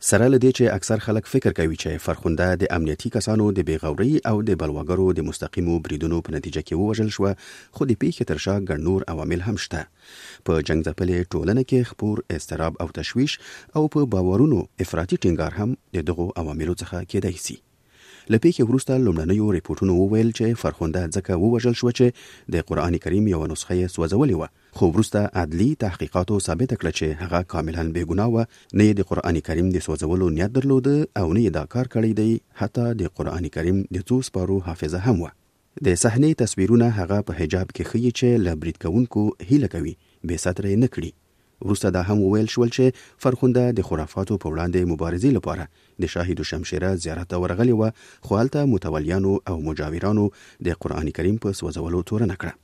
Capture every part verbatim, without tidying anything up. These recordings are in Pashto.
سره له دې چې اکثر خلک فکر کوي چې فرخنده د امنیتي کسانو د بیغوري او د بلواګرو د مستقیمو بریدونو په نتیجه کې ووژل شو، خو د پیښې تر شا ګڼ نور عوامل هم شته. په جنگ ځپلې ټولنه کې خپور اضطراب او تشویش او په باورونو افراطي ټینګار هم د دغو عواملو څخه کېدای شي. له پیښې وروسته لومړنیو ریپورټونو وویل چې فرخنده ځکه ووژل شو چې د قرآن کریم یوه نسخه یې سوځولې وه، خو وروسته عدلي تحقیقاتو ثابته کړه چې هغه کاملا بې ګناه وه، نه یې د قرآن کریم د سوځولو نیت درلوده او نه یې دا کار کړی دی. حتی د قرآن کریم د څو سپارو حافظه هم وه. د صحنې تصویرونه هغه په حجاب کې ښیي چې له برید کوونکو هیله کوي بې ستره یې نه کړي. وروسته دا هم وویل شول چې فرخنده د خرافاتو په وړاندې مبارزې لپاره د شاهد شمشیره زیارت ته ورغلې وه، خو هلته متولیانو او مجاورانو د قرآن کریم په سوځولو تورنه کړه.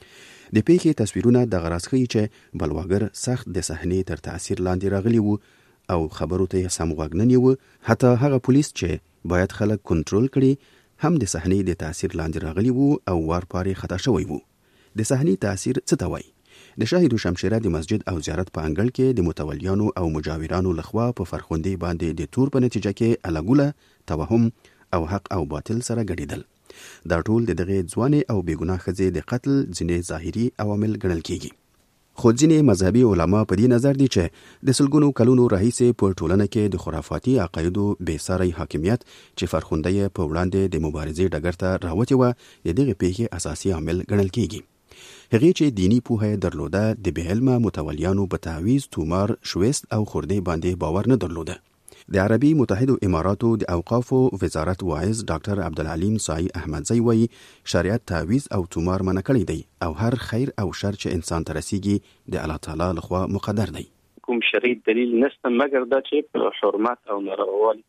د پیښې تصویرونه دغه راز ښیي چې بلواګر سخت د صحنې تر تاثیر لاندې راغلي وو او خبرو ته یې سم غوږ نه نیوه. حتی هغه پولیس چې باید خلک کنټرول کړي هم د صحنې د تاثیر لاندې راغلي وو او وار پارې خطا شوی وو. د صحنې تاثیر څه ته وایي؟ د شاهد شمشیره د مسجد او زیارت په انګړ کې د متولیانو او مجاورانو لخوا په فرخندې باندې د تور په نتیجه کې الګوله، توهم او حق او باطل سره ګډېدل. دا ټول د دغه ځوانې او بېګناه ښځې د قتل ځینې ظاهري عوامل ګڼل کېږي. خو ځینې مذهبي علما په دې نظر دي چې د سلګونو کلونو راهیسې په ټولنه کې د خرافاتي عقایدو بېساری حاکمیت چې فرخنده یې په وړاندې د مبارزې ډګر ته راوتې وه، د دغې پیښې اساسي عامل ګڼل کېږي. هغې چې دینی پوهه یې درلوده، د بې علمه متولیانو په تعویض، تومار، شویست او خوردې باندې باور نه درلوده. د عربي متحدو اماراتو د اوقافو وزارت واعظ ډاکټر عبدالعلیم سعی احمدزی وایي شریعت تعویض او تومار منع کړی دی او هر خیر او شر چې انسان ته رسیږي د الله تعالی لخوا مقدر دی. کوم شرعي دلیل نشته مګر دا چې په حرمت او نارواوالي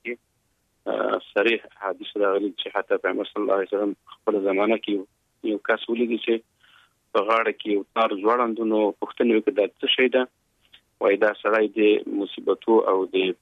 کې صریح حدیث راغلي چې حتی پیغمبر صلی الله علیه وسلم خپل زمانه کې یو کس ولیدي چې په غاړه کې یو تار ځوړندونو پوښتنه وکړه دا څه شی ده، وایي دا سړی د مصیبتو او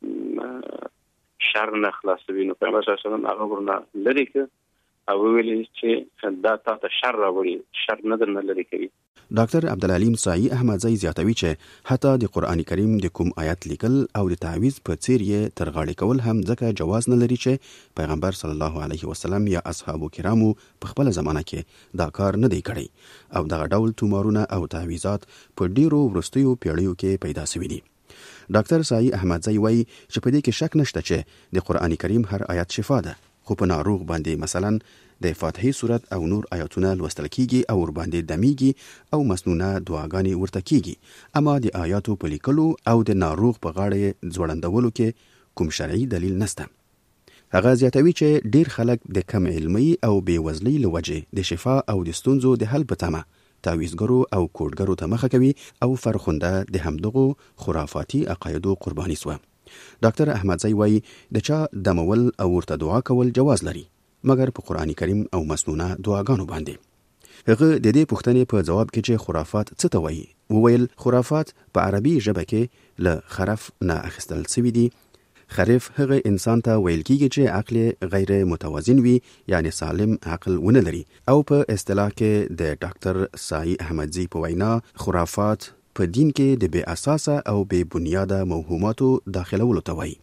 د شر نه خلاصوي. نو پیغمبر صلی الله علیه وسلم هغه ورنه لرې کړ او ویلي چې دا تا ته شر راوړي، شر نه درنه لرې کوي. ډاکټر عبدالعلیم سعی احمدزی زیاتوي چې حتی د قرآن کریم د کوم آیت لیکل او د تعویض په څیر یې تر غاړې کول هم ځکه جواز نه لري چې پیغمبر صلی الله علیه وسلم یا اصحابو کرامو په خپل زمانه کې دا کار نه دی کړی او دغه ډول تومارونه او تعویضات په ډیرو وروستیو پیړیو کې پیدا شوي دي. ډاکټر سعی احمدزی وایي چې په دې کې شک نشته چې د قرآن کریم هر آیت شفا ده، خو په ناروغ باندې مثلا د فاتحې سورت او نور آیاتونه لوستل کیږي او ور باندې دمیږي او مسنونه دعاګانې ورته کیږي، اما د آیاتو په لیکلو او د ناروغ په غاړه ځوړندولو کې کوم شرعي دلیل نشته. هغه زیاتوي چې ډیر خلک د کم علمي او بې وزلۍ له وجې د شفا او د ستونزو د حل په تمه تعویضګرو او کوډګرو ته مخه کوي او فرخنده د همدغو خرافاتي عقایدو قرباني سوه. ډاکټر احمدزی وایي د چا دمول او ورته دعا کول جواز لري، مګر په قرآن کریم او مسنونه دعاګانو باندې. هغه د دې پوښتنې په جواب کې چې خرافات څه ته وایي وویل خرافات په عربي ژبه کې له خرف نه اخیستل شوي دي. خرف هغه انسان ته ویل کیږي چې عقل غیر متوازن وي، یعنی سالم عقل ونه لري، او په اصطلاح کې د ډاکټر سعی احمدزی په وینا خرافات په دین کې د بې اساسه او بې بنیاده موهوماتو داخلولو ته وایي.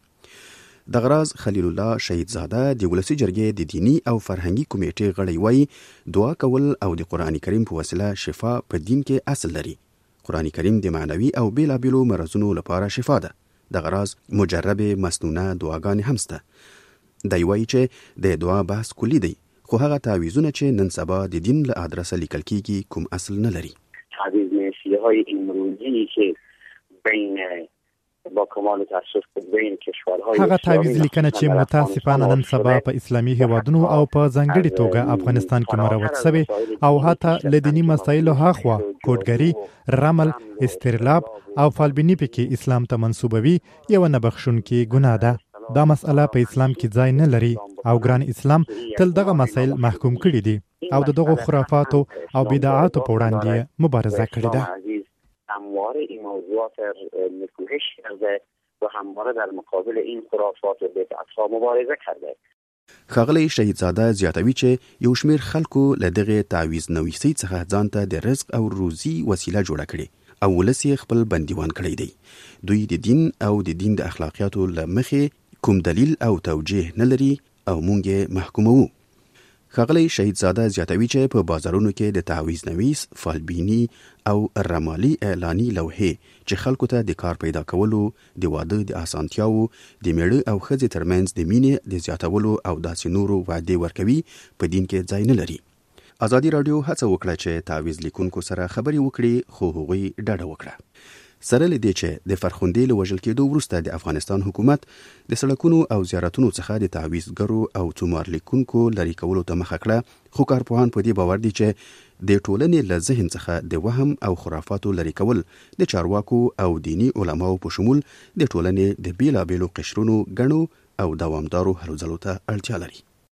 د غراز خلیل الله شهیدزاده د ولسی جرګې د دینی او فرهنګي کمیټې غړی وایي دعا کول او د قرآن کریم په وسیله شفا په دین کې اصل لري. قرآن کریم د معنوي او بیلابیلو مرضونو لپاره شفا ده. د غراز مجرب مسنونه دعاګانې هم سته. دی وایي چې د دعا بحث کلی دی، خو هغه تعویضونه چې نن سبا د دین له ادرسه لیکل کیږي کوم اصل نه لري. تعویض نویسی های امروزی که بین با کمال تاسف بین کشورهای هغه تعویض لیکنه چې متاسفانه نن سبا په اسلامي هیوادونو او په ځانګړي توګه افغانستان کې مروج شوی او حتی له دینی مسایلو هاخوا کوډګری، رمل، استرلاب او فالبینی پکې اسلام ته منسوبوي یو نه بخښونکې ګناه ده. دا مسأله په اسلام کې ځای نه لري او ګران اسلام تل دغه مسایل محکوم کړي دي او د دغو خرافاتو او بدعاتو په وړاندې مبارزه کړې ده. همواره این موضوعات نکوهش کرده و همواره در مقابل این خرافات و بدعت‌ها مبارزه کرده. ښاغلی شهیدزاده زیاتوي چې یو شمېر خلکو له دغې تعویض نویسۍ څخه ځان ته د رزق او روزي وسیله جوړه کړې او ولس یې خپل بندیوان کړی دی. دوی د دین او د دین د اخلاقیاتو له مخې کوم دلیل او توجیه نه لري او مونږ یې محکوموو. ښاغلی شهید زاده زیاتوي چې په بازارونو کې د تعویض نویس، فالبینی او رمالي اعلاني لوحې چې خلکو ته د کار پیدا کولو، د واده د اسانتیاو، د میړه او ښځې ترمنځ د مینې د زیاتولو او داسې نورو وعدې ورکوي په دین کې ځای نه لري. ازادي راډیو هڅه وکړه چې تعویض لیکونکو سره خبرې وکړي، خو هغوی ډډه وکړه. سره له دې چې د فرخندې له وژل کېدو وروسته د افغانستان حکومت د سړکونو او زیارتونو څخه د تعویضګرو او څومار لیکونکو لرې کولو ته مخه کړه، خو کارپوهان په دې باور دي چې د ټولنې له ذهن څخه د وهم او خرافاتو لرې کول د چارواکو او دینی علماو په شمول د ټولنې د بیلابیلو قشرونو ګڼو او دوامدارو هلو ځلو ته اړتیا لري.